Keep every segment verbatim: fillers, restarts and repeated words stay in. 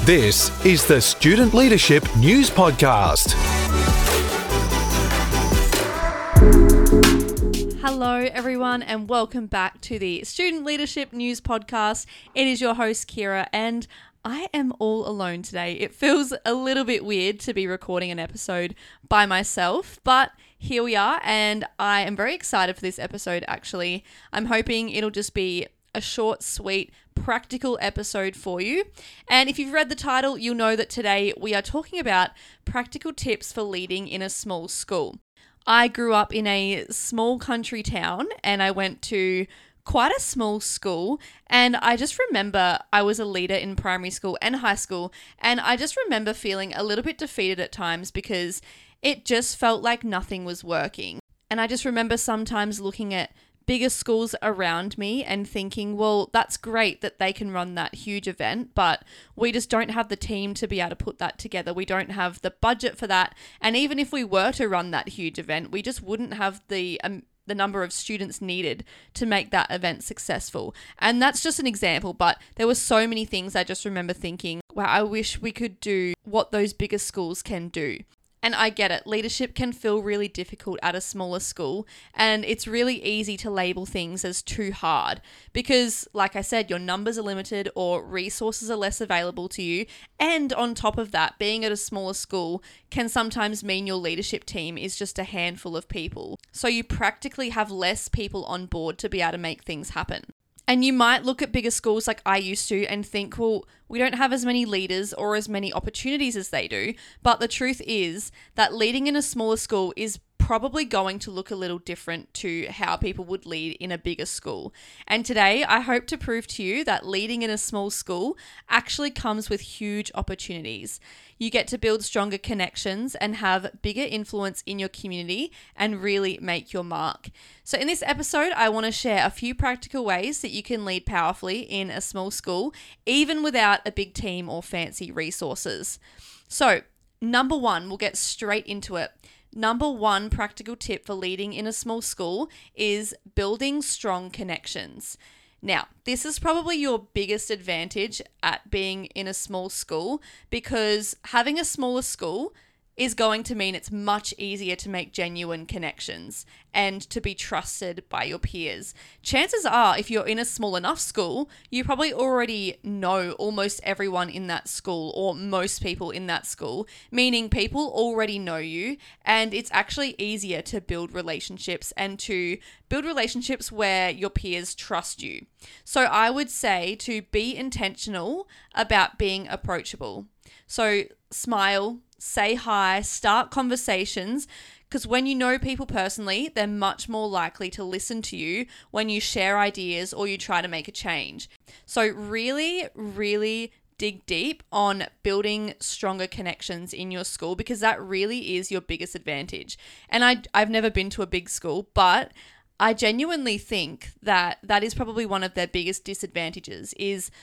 This is the Student Leadership News Podcast. Hello, everyone, and welcome back to the Student Leadership News Podcast. It is your host, Kira, and I am all alone today. It feels a little bit weird to be recording an episode by myself, but here we are, and I am very excited for this episode, actually. I'm hoping it'll just be a short, sweet, practical episode for you. And if you've read the title, you'll know that today we are talking about practical tips for leading in a small school. I grew up in a small country town and I went to quite a small school, and I just remember I was a leader in primary school and high school, and I just remember feeling a little bit defeated at times because it just felt like nothing was working. And I just remember sometimes looking at bigger schools around me and thinking, well, that's great that they can run that huge event, but we just don't have the team to be able to put that together. We don't have the budget for that. And even if we were to run that huge event, we just wouldn't have the um, the number of students needed to make that event successful. And that's just an example, but there were so many things I just remember thinking, wow, I wish we could do what those bigger schools can do. And I get it, leadership can feel really difficult at a smaller school, and it's really easy to label things as too hard because, like I said, your numbers are limited or resources are less available to you. And on top of that, being at a smaller school can sometimes mean your leadership team is just a handful of people. So you practically have less people on board to be able to make things happen. And you might look at bigger schools like I used to and think, well, we don't have as many leaders or as many opportunities as they do. But the truth is that leading in a smaller school is probably going to look a little different to how people would lead in a bigger school. And today, I hope to prove to you that leading in a small school actually comes with huge opportunities. You get to build stronger connections and have bigger influence in your community and really make your mark. So in this episode, I want to share a few practical ways that you can lead powerfully in a small school, even without a big team or fancy resources. So number one, we'll get straight into it. Number one practical tip for leading in a small school is building strong connections. Now, this is probably your biggest advantage at being in a small school because having a smaller school is going to mean it's much easier to make genuine connections and to be trusted by your peers. Chances are, if you're in a small enough school, you probably already know almost everyone in that school or most people in that school, meaning people already know you, and it's actually easier to build relationships and to build relationships where your peers trust you. So I would say to be intentional about being approachable. So smile, say hi, start conversations, because when you know people personally, they're much more likely to listen to you when you share ideas or you try to make a change. So really, really dig deep on building stronger connections in your school because that really is your biggest advantage. And I, I've never been to a big school, but I genuinely think that that is probably one of their biggest disadvantages is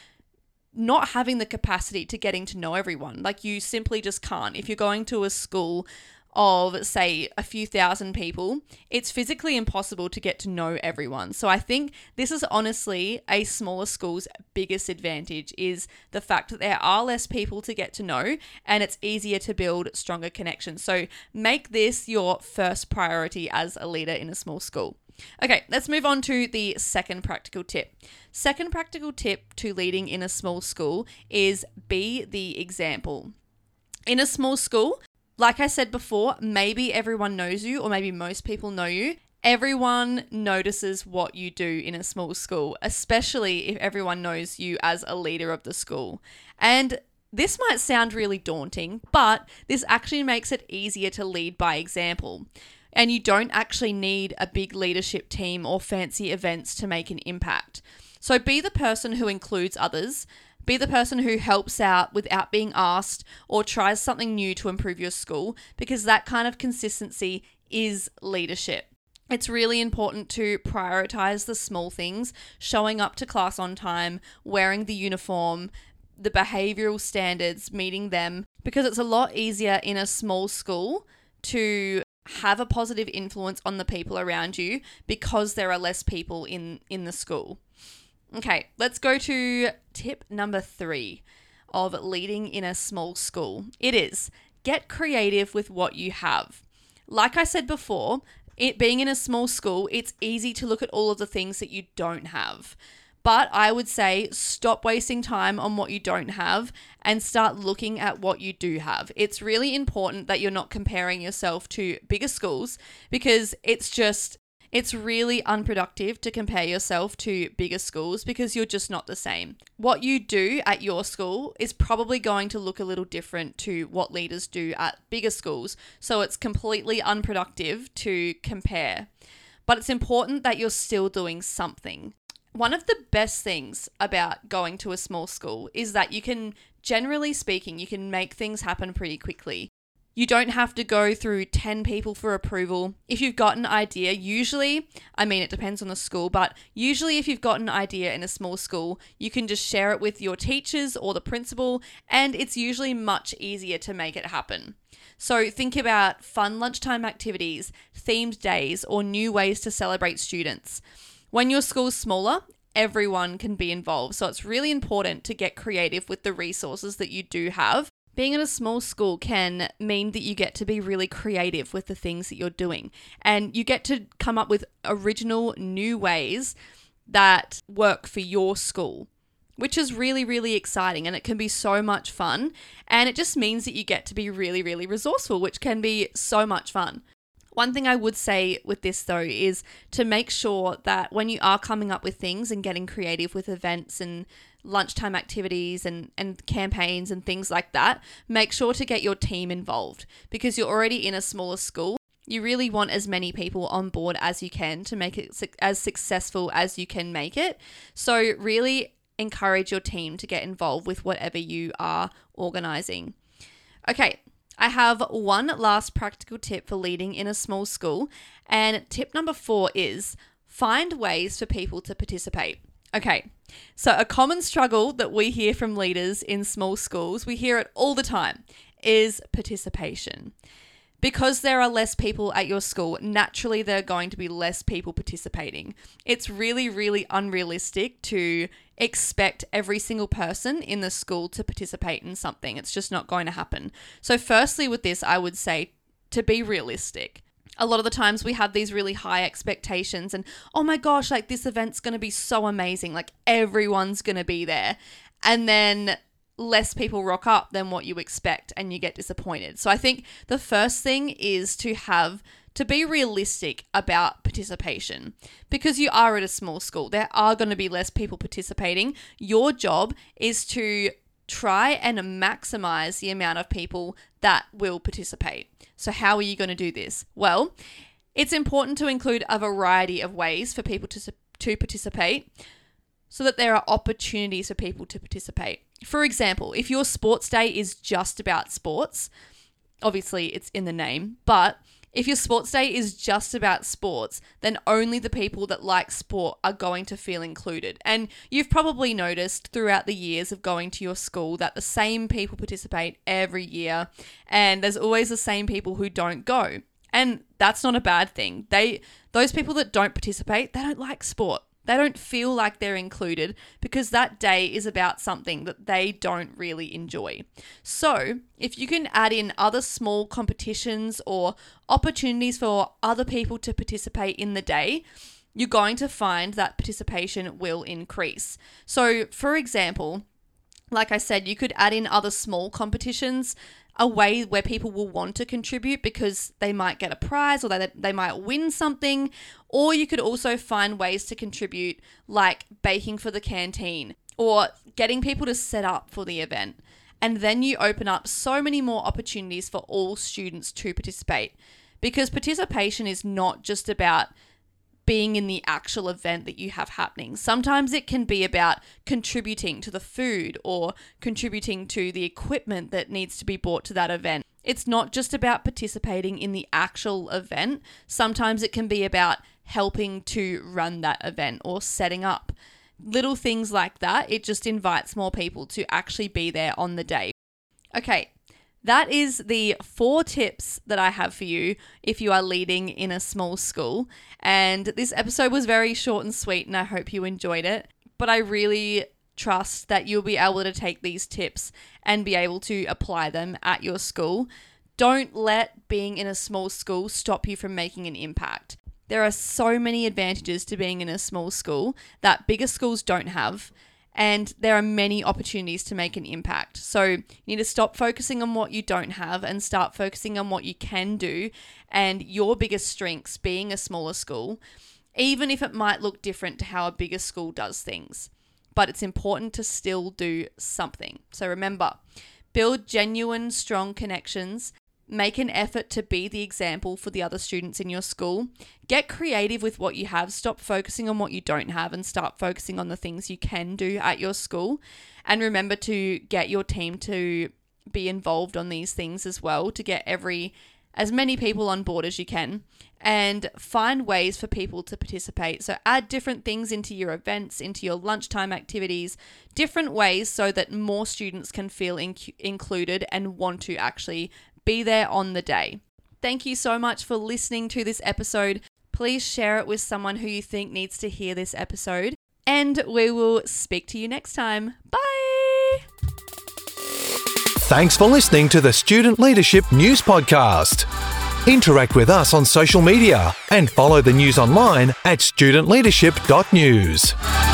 not having the capacity to getting to know everyone. Like you simply just can't. If you're going to a school of, say, a few thousand people, it's physically impossible to get to know everyone. So I think this is honestly a smaller school's biggest advantage is the fact that there are less people to get to know and it's easier to build stronger connections. So make this your first priority as a leader in a small school. Okay, let's move on to the second practical tip. Second practical tip to leading in a small school is be the example. In a small school, like I said before, maybe everyone knows you or maybe most people know you. Everyone notices what you do in a small school, especially if everyone knows you as a leader of the school. And this might sound really daunting, but this actually makes it easier to lead by example. And you don't actually need a big leadership team or fancy events to make an impact. So be the person who includes others, be the person who helps out without being asked or tries something new to improve your school, because that kind of consistency is leadership. It's really important to prioritize the small things, showing up to class on time, wearing the uniform, the behavioral standards, meeting them, because it's a lot easier in a small school to have a positive influence on the people around you because there are less people in, in the school. Okay, let's go to tip number three. of leading in a small school. It is get creative with what you have. Like I said before, it being in a small school, it's easy to look at all of the things that you don't have. But I would say stop wasting time on what you don't have and start looking at what you do have. It's really important that you're not comparing yourself to bigger schools because it's just, it's really unproductive to compare yourself to bigger schools because you're just not the same. What you do at your school is probably going to look a little different to what leaders do at bigger schools. So it's completely unproductive to compare. But it's important that you're still doing something. One of the best things about going to a small school is that you can, generally speaking, you can make things happen pretty quickly. You don't have to go through ten people for approval. If you've got an idea, usually, I mean, it depends on the school, but usually if you've got an idea in a small school, you can just share it with your teachers or the principal, and it's usually much easier to make it happen. So think about fun lunchtime activities, themed days, or new ways to celebrate students. When your school's smaller, everyone can be involved. So it's really important to get creative with the resources that you do have. Being in a small school can mean that you get to be really creative with the things that you're doing. And you get to come up with original new ways that work for your school, which is really, really exciting. And it can be so much fun. And it just means that you get to be really, really resourceful, which can be so much fun. One thing I would say with this though is to make sure that when you are coming up with things and getting creative with events and lunchtime activities and, and campaigns and things like that, make sure to get your team involved because you're already in a smaller school. You really want as many people on board as you can to make it su- as successful as you can make it. So really encourage your team to get involved with whatever you are organizing. Okay. I have one last practical tip for leading in a small school, and tip number four is find ways for people to participate. Okay, so a common struggle that we hear from leaders in small schools, we hear it all the time, is participation. Because there are less people at your school, naturally there are going to be less people participating. It's really, really unrealistic to expect every single person in the school to participate in something. It's just not going to happen. So firstly with this, I would say to be realistic. A lot of the times we have these really high expectations and, oh my gosh, like this event's going to be so amazing. Like everyone's going to be there. And then less people rock up than what you expect and you get disappointed. So I think the first thing is to have to be realistic about participation because you are at a small school. There are going to be less people participating. Your job is to try and maximize the amount of people that will participate. So how are you going to do this? Well, it's important to include a variety of ways for people to, to participate so that there are opportunities for people to participate. For example, if your sports day is just about sports, obviously it's in the name, but if your sports day is just about sports, then only the people that like sport are going to feel included. And you've probably noticed throughout the years of going to your school that the same people participate every year, and there's always the same people who don't go. And that's not a bad thing. They, those people that don't participate, they don't like sport. They don't feel like they're included because that day is about something that they don't really enjoy. So if you can add in other small competitions or opportunities for other people to participate in the day, you're going to find that participation will increase. So for example, like I said, you could add in other small competitions, a way where people will want to contribute because they might get a prize or they, they might win something. Or you could also find ways to contribute like baking for the canteen or getting people to set up for the event. And then you open up so many more opportunities for all students to participate because participation is not just about being in the actual event that you have happening. Sometimes it can be about contributing to the food or contributing to the equipment that needs to be brought to that event. It's not just about participating in the actual event. Sometimes it can be about helping to run that event or setting up. Little things like that. It just invites more people to actually be there on the day. Okay. That is the four tips that I have for you if you are leading in a small school. And this episode was very short and sweet and I hope you enjoyed it. But I really trust that you'll be able to take these tips and be able to apply them at your school. Don't let being in a small school stop you from making an impact. There are so many advantages to being in a small school that bigger schools don't have, and there are many opportunities to make an impact. So you need to stop focusing on what you don't have and start focusing on what you can do and your biggest strengths being a smaller school, even if it might look different to how a bigger school does things. But it's important to still do something. So remember, build genuine, strong connections. Make an effort to be the example for the other students in your school. Get creative with what you have. Stop focusing on what you don't have and start focusing on the things you can do at your school. And remember to get your team to be involved on these things as well, to get every as many people on board as you can, and find ways for people to participate. So add different things into your events, into your lunchtime activities, different ways so that more students can feel inc- included and want to actually be there on the day. Thank you so much for listening to this episode. Please share it with someone who you think needs to hear this episode, and we will speak to you next time. Bye! Thanks for listening to the Student Leadership News Podcast. Interact with us on social media and follow the news online at student leadership dot news.